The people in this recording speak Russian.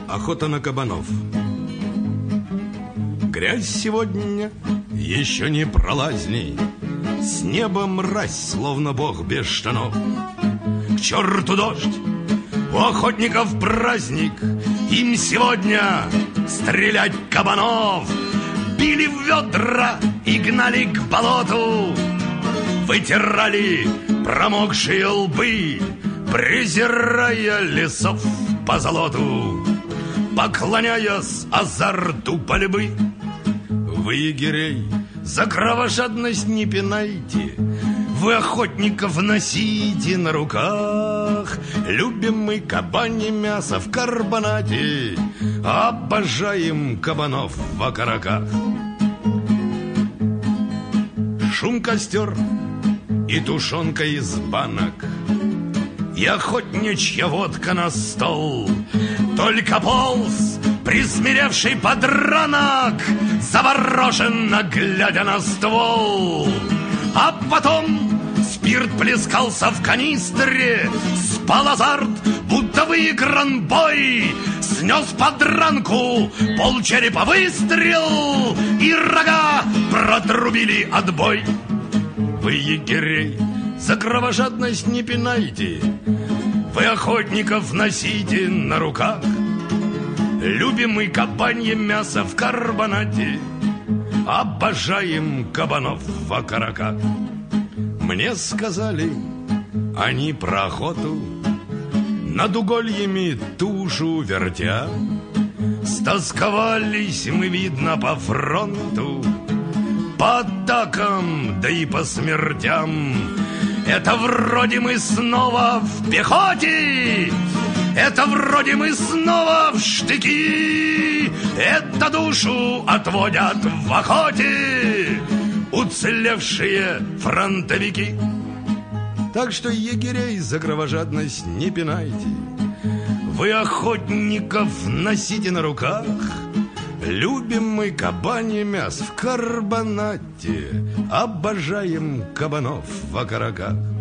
Охота на кабанов. Грязь сегодня еще не пролазней, с неба мразь, словно бог без штанов. К черту дождь, у охотников праздник, им сегодня стрелять кабанов. Били в ведра и гнали к болоту, вытирали промокшие лбы, презирая лесов по золоту, поклоняясь азарту пальбы. Вы, егерей, за кровожадность не пинайте, вы охотников носите на руках. Любим мы кабанье мясо в карбонате, обожаем кабанов в окороках. Шум костер и тушенка из банок, и охотничья водка на стол. Только полз присмиревший подранок, завороженно глядя на ствол. А потом спирт плескался в канистре, спал азарт, будто выигран бой. Снес подранку полчерепа выстрел, и рога протрубили отбой. Вы, егерей, за кровожадность не пинайте, вы охотников носите на руках. Любим мы кабанье мясо в карбонате, обожаем кабанов в окороках. Мне сказали они про охоту, над угольями тушу вертя. Стосковались мы, видно, по фронту, по атакам, да и по смертям. Это вроде мы снова в пехоте, это вроде мы снова в штыки. Это душу отводят в охоте уцелевшие фронтовики. Так что, егерей, за кровожадность не пинайте, вы охотников носите на руках. Любим мы кабанье мясо в карбонате, обожаем кабанов в окороках.